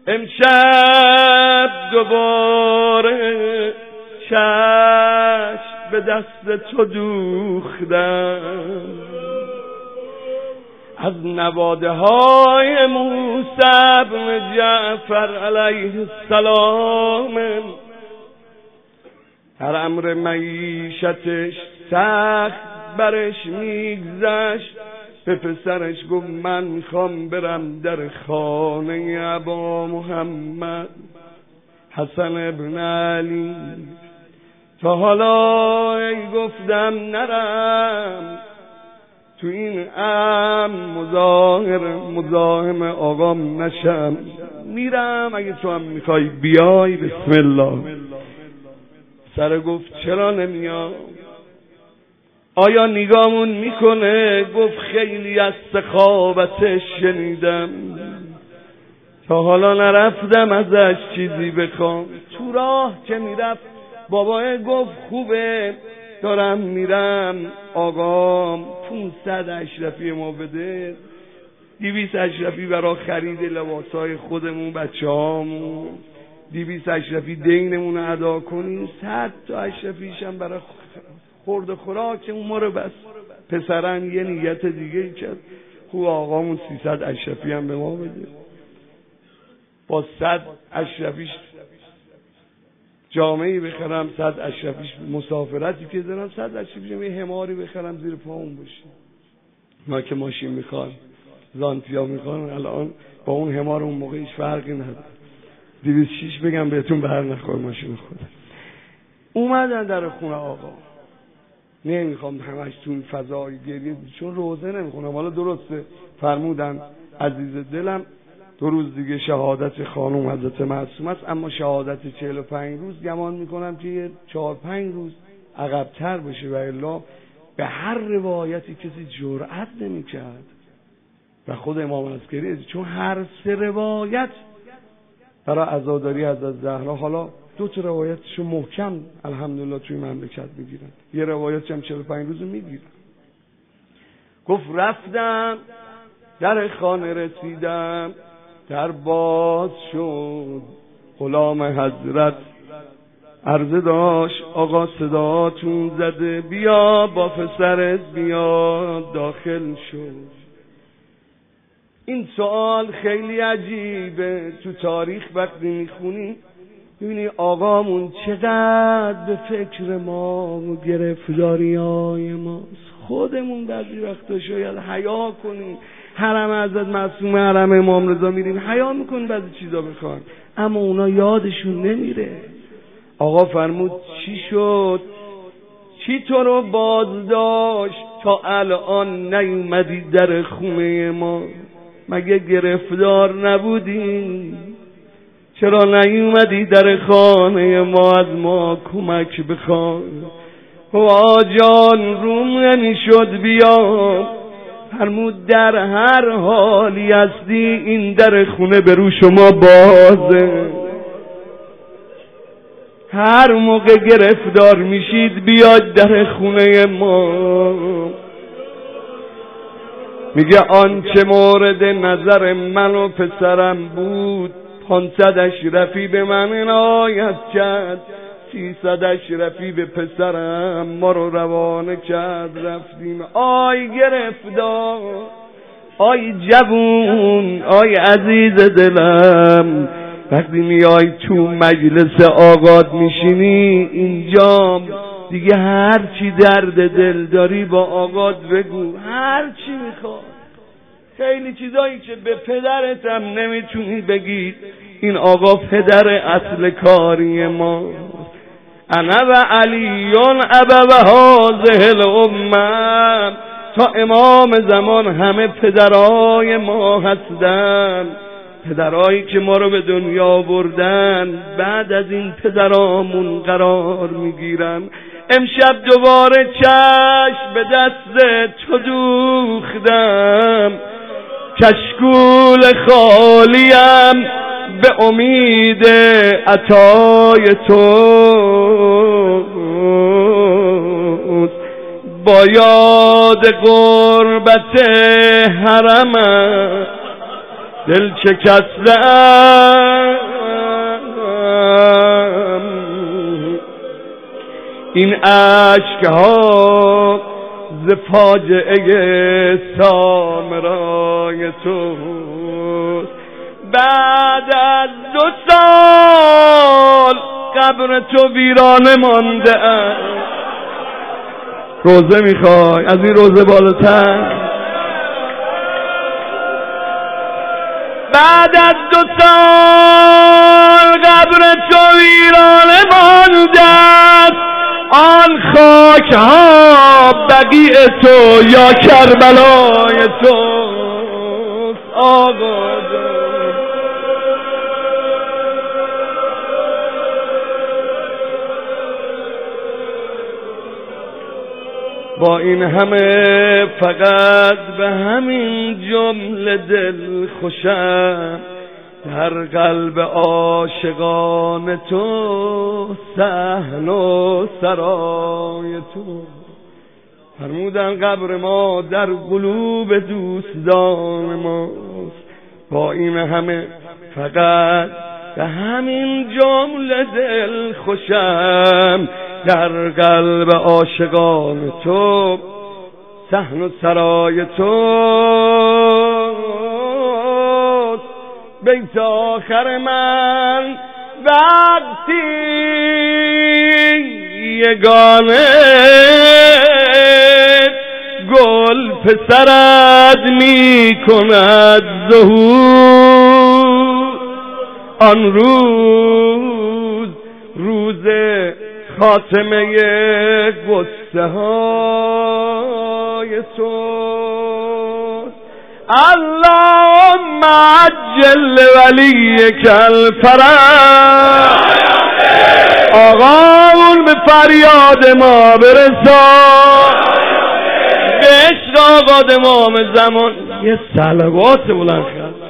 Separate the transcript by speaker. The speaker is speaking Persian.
Speaker 1: امشب دوباره چشم به دست تو دوختم، از نواده های موسی بن جعفر علیه السلام. هر امر معیشتش سخت برش میگذشت، به پسرش گفت من میخوام برم در خانه ابا محمد حسن ابن علی. تا حالا ای گفتم نرم تو این مزاحم آقام نشم، میرم اگه تو هم میخوای بیای بسم الله. سر گفت چرا نمیام؟ آیا نگامون میکنه؟ گفت خیلی از سخاوتش شنیدم، تا حالا نرفتم ازش چیزی بخوام. تو راه که میرفت بابا گفت خوبه دارم میرم آقام 500 اشرفی ما بده، 200 اشرفی برای خرید لباسای خودمون بچه هامون، 200 اشرفی دینمون رو ادا کنیم، 100 تا اشرفیش هم برای خورد خوراکمون ما رو بس. پسرن یه نیت دیگه کرد، خوب آقامون 300 اشرفی هم به ما بده، با 100 اشرفیش جامعی بخرم، 100 اشرفیش مسافرتی که دارم، 100 اشرفیش یه حماری بخرم زیر پامون باشه. ما که ماشین میخوان زانتیا میخوان، الان با اون حمار اون موقع هیچ فرقی نداره. 206 بگم بهتون بر نخور ماشین خودم. اومدن در خونه آقا، نمیخوام همش تو این فضای گریه چون روزه نمیخونم. حالا درسته فرمودن عزیز دلم 2 روز دیگه شهادت خانم حضرت معصومه است، اما شهادت 45 روز گمان میکنم که 4-5 روز عقب‌تر بشه، و الا به هر روایتی کسی جرأت نمیکرد و خود امام عسکری چون هر 3 روایت برای عزاداری حضرت زهرا، حالا 2 تا روایتشو محکم الحمدلله توی مملکت میگیرن، یه روایتش هم 45 روز میگیرن. گفت رفتم در خانه رسیدم، در باز شد، غلام حضرت عرضه داشت آقا صداتون زده، بیا با پسرت بیا داخل شد. این سوال خیلی عجیبه، تو تاریخ وقتی میخونی میبینی آقامون چقدر به فکر ما و گرفتاری‌های ماست. خودمون بعضی وقتا شاید حیا کنیم، حرم حضرت معصومه، حرم امام رضا میریم حیا میکنیم بعضی چیزا بخوان، اما اونا یادشون نمیره. آقا فرمود چی شد؟ چی تو رو باز داشت تا الان نیومدی در خونه ما؟ مگه گرفتار نبودی؟ چرا نیومدی در خانه ما از ما کمک بخوان؟ جان روم نمیشد بیا. فرمود در هر حالی هستی این در خونه به رو شما بازه، هر موقع گرفتار میشید بیاد در خونه ما. میگه آنچه مورد نظر من و پسرم بود 500 اشرفی به من عنایت کرد، 300 اشرفی به پسرم، ما رو روانه کرد رفتیم. آی گرفتار، آی جوون، آی عزیز دلم، وقتی میای تو مجلس آقات میشینی اینجا دیگه هر چی درد دل داری با آقات بگو، هر چی میخواد. خیلی چیزایی که به پدرت هم نمیتونی بگید، این آقا پدر اصل کاری ما. انا و علیون ابوه هذه الامه، تا امام زمان همه پدرای ما هستن، پدرایی که ما رو به دنیا بردن، بعد از این پدرامون قرار میگیرن. امشب دوباره چشم به دست تو دوختم، کشکول خالیم به امید عطای تو، با یاد غربت حرمت دل شکستم. این اشک‌ها ز فاجعه سامرای توست. بعد از 2 سال قبر تو ویرانه مانده است. روزه میخوای؟ از این روزه بالاتر؟ بعد از 2 سال قبر تو ویرانه مانده است. آن خاک ها بقیع تو یا کربلای توست آقا جان. با این همه فقط به همین جمله دل خوشم، در قلب عاشقان تو صحن و سرای تو. فرمودن قبر ما در قلوب دوستان ماست. با این همه فقط به همین جمله دل خوشم، در قلب عاشقان تو صحن و سرای تو. بیت آخر من وقتی یگانه گل پسرت می کند ظهور، آن روز خاتمه غصه های توست. اللهم عجل ولیک الفرج. آقا اون به فریاد ما برسا، به عشق آقا امام زمان. یه صلوات بلند کرد.